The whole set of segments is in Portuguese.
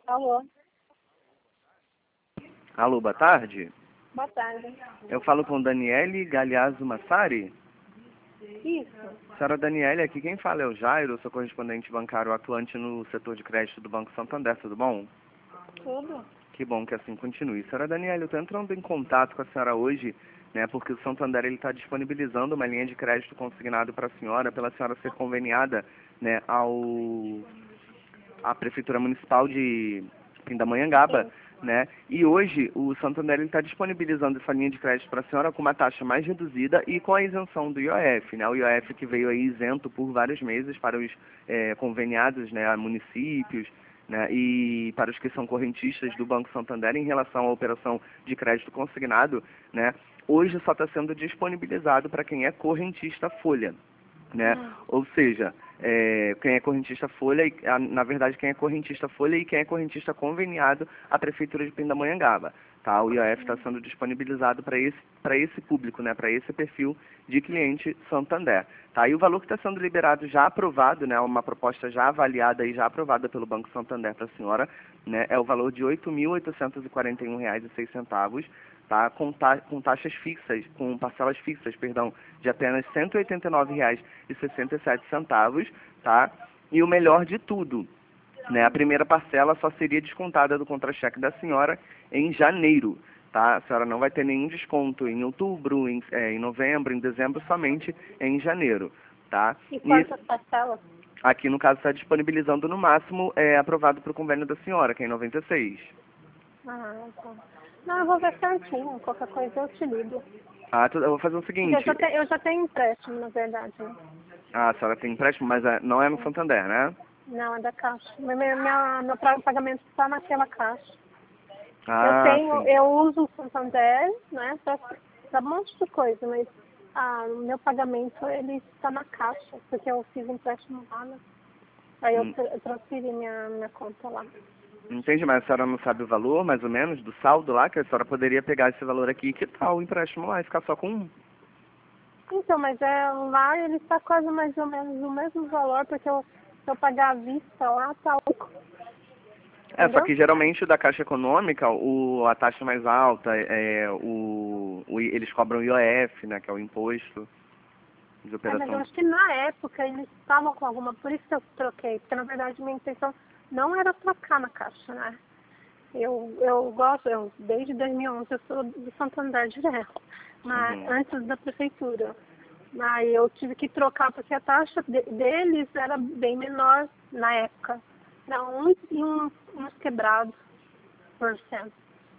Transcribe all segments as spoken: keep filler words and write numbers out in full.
Alô? Alô, boa tarde. Boa tarde. Eu falo com Daniele Galeazzo Massari. Isso. Senhora Daniele, aqui quem fala é o Jairo, sou correspondente bancário atuante no setor de crédito do Banco Santander, tudo bom? Tudo? Que bom que assim continue. Senhora Daniele, eu estou entrando em contato com a senhora hoje, né, porque o Santander está disponibilizando uma linha de crédito consignado para a senhora, pela senhora ser conveniada, né, ao à Prefeitura Municipal de Pindamonhangaba, Sim. né? E hoje o Santander está disponibilizando essa linha de crédito para a senhora com uma taxa mais reduzida e com a isenção do I O F, né? O I O F que veio aí isento por vários meses para os é, conveniados, né, a municípios, né, e para os que são correntistas do Banco Santander em relação à operação de crédito consignado, né? Hoje só está sendo disponibilizado para quem é correntista Folha, né? Hum. Ou seja, é, quem é correntista Folha, e, a, na verdade quem é correntista Folha e quem é correntista conveniado à Prefeitura de Pindamonhangaba, tá? O I O F está sendo disponibilizado para esse, para esse público, né? Para esse perfil de cliente Santander, tá? E o valor que está sendo liberado, já aprovado, né? Uma proposta já avaliada e já aprovada pelo Banco Santander para a senhora, né? É o valor de oito mil oitocentos e quarenta e um reais e seis centavos, tá? Com, ta com taxas fixas, com parcelas fixas, perdão, de apenas cento e oitenta e nove reais e sessenta e sete centavos, tá? E o melhor de tudo, né? A primeira parcela só seria descontada do contra-cheque da senhora em janeiro, tá? A senhora não vai ter nenhum desconto em outubro, em, é, em novembro, em dezembro, somente em janeiro, tá? E E quantas parcelas? aqui no caso está disponibilizando no máximo, é aprovado para o convênio da senhora, que é em noventa e seis. Ah, tá. Não, eu vou ver certinho. Qualquer coisa eu te ligo. Ah, tu- eu vou fazer o Porque eu seguinte. já, te, eu já tenho empréstimo, na verdade. Né? Ah, a senhora tem empréstimo, mas é, não é no Santander, né? Não, é da Caixa. Meu, minha, minha- meu prazo de pagamento está naquela Caixa. Eu Ah, tenho, sim. eu uso o Santander, né, pra, pra um monte de coisa, mas ah, o meu pagamento, ele está na Caixa, porque eu fiz empréstimo lá, né? Aí eu, Hum, tra- eu transferi minha, minha conta lá. Entendi, mas a senhora não sabe o valor, mais ou menos, do saldo lá, que a senhora poderia pegar esse valor aqui, que tal o empréstimo lá e ficar só com um? Então, mas é, lá ele está quase mais ou menos o mesmo valor, porque eu, se eu pagar à vista lá, tá louco. É, só Entendeu? que geralmente o da Caixa Econômica, o, a taxa mais alta, é, o, o, eles cobram I O F, né, que é o imposto de É, mas eu operação. acho que na época eles estavam com alguma, por isso que eu troquei, porque na verdade minha intenção não era trocar na Caixa, né? Eu, eu gosto, eu, desde dois mil e onze eu sou do Santander direto, mas Uhum. antes da prefeitura. Aí eu tive que trocar porque a taxa de, deles era bem menor na época. Era um e um, uns quebrados por cento.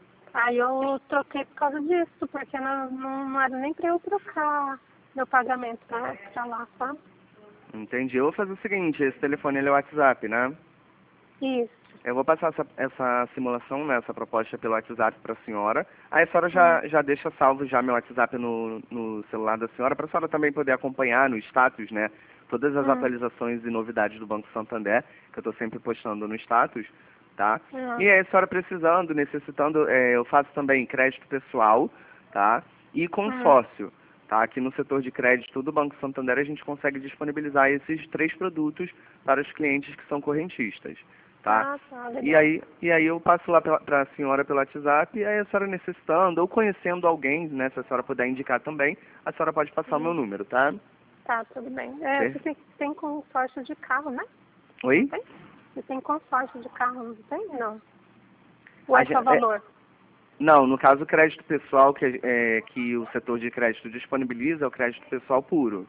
Aí eu troquei por causa disso, porque não, não, não era nem para eu trocar meu pagamento pra, pra lá, sabe? Entendi. Eu vou fazer o seguinte, esse telefone ele é o WhatsApp, né? Isso. Eu vou passar essa, essa simulação, né, essa proposta pelo WhatsApp para a senhora. Aí a senhora Hum, já, já deixa salvo já meu WhatsApp no, no celular da senhora, para a senhora também poder acompanhar no status, né, todas as hum, atualizações e novidades do Banco Santander, que eu estou sempre postando no status, tá? hum. E aí a senhora precisando, necessitando, é, eu faço também crédito pessoal, tá? E Hum. consórcio. Tá? Aqui no setor de crédito do Banco Santander a gente consegue disponibilizar esses três produtos para os clientes que são correntistas. Tá? Ah, tá, E legal. aí, e aí eu passo lá para a senhora pelo WhatsApp, e aí a senhora necessitando ou conhecendo alguém, né, se a senhora puder indicar também, a senhora pode passar o meu Hum. número, tá? Tá, tudo bem. É, você Per- tem, tem consórcio de carro, né? Não Oi? tem? Você tem consórcio de carro, não tem? Não. Ou A é só gen- é, valor? não, no caso o crédito pessoal que, é, que o setor de crédito disponibiliza é o crédito pessoal puro.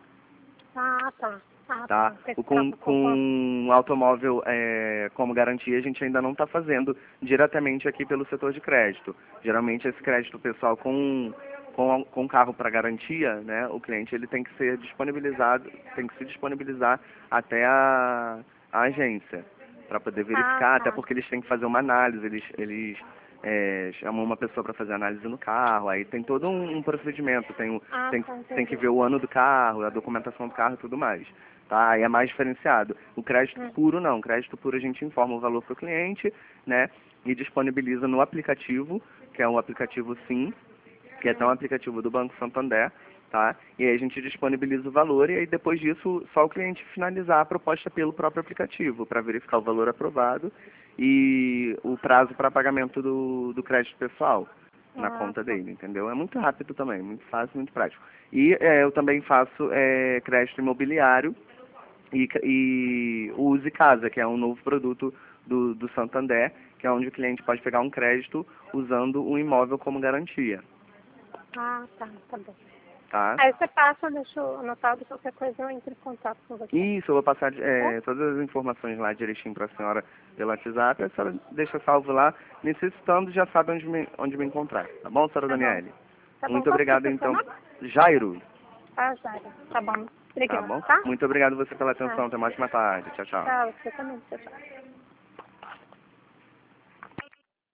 Ah, tá. Ah, Tá? tá. Tem O que ficar com, com consórcio. com o automóvel é, como garantia a gente ainda não está fazendo diretamente aqui pelo setor de crédito. Geralmente esse crédito pessoal com com, com carro para garantia, né, o cliente ele tem que ser disponibilizado, tem que se disponibilizar até a, a agência para poder Ah, verificar, até tá. porque eles têm que fazer uma análise, eles, eles é, chamam uma pessoa para fazer análise no carro, aí tem todo um, um procedimento, tem, um, Ah, tem, tá, tem que entendi. ver o ano do carro, a documentação do carro e tudo mais. Tá? Aí é mais diferenciado. O crédito Hum. puro não, o crédito puro a gente informa o valor para o cliente, né, e disponibiliza no aplicativo, que é um aplicativo Sim, que é até um aplicativo do Banco Santander, tá? E aí a gente disponibiliza o valor e aí depois disso só o cliente finalizar a proposta pelo próprio aplicativo para verificar o valor aprovado e o prazo para pagamento do, do crédito pessoal na Ah, conta tá. dele, entendeu? É muito rápido também, muito fácil, muito prático. E é, eu também faço é, crédito imobiliário e, e o Use Casa, que é um novo produto do, do Santander, que é onde o cliente pode pegar um crédito usando um imóvel como garantia, Ah, tá, tá bom. tá? Aí você passa, deixa eu anotar, qualquer coisa eu entro em contato com você. Isso, eu vou passar Tá? é, todas as informações lá direitinho para a senhora pelo WhatsApp, a senhora deixa salvo lá, necessitando já sabe onde me, onde me encontrar, tá bom, senhora Tá bom. Daniele? Tá bom, Muito qual que é o obrigado seu então, nome? Jairo, Ah, Zara. Tá bom. tá Obrigada, bom? tá? Muito obrigado você pela Ah, atenção, tenha uma ótima tarde, tchau, tchau. tchau, você também, tchau, tchau.